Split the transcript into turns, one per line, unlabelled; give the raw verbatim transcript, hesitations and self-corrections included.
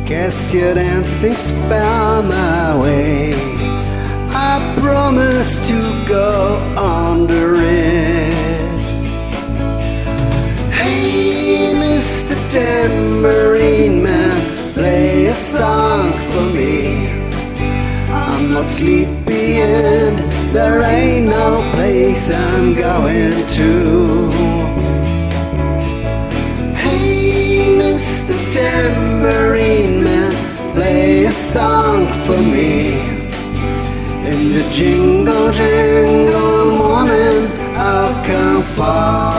Cast your dancing spell my way. I promise to go under it. Hey, Mister Tambourine Man, play a song for me. I'm not sleepy and there ain't no place I'm going to. Hey, Mister Tambourine Man, play a song for me. In the jingle jangle morning I'll come far.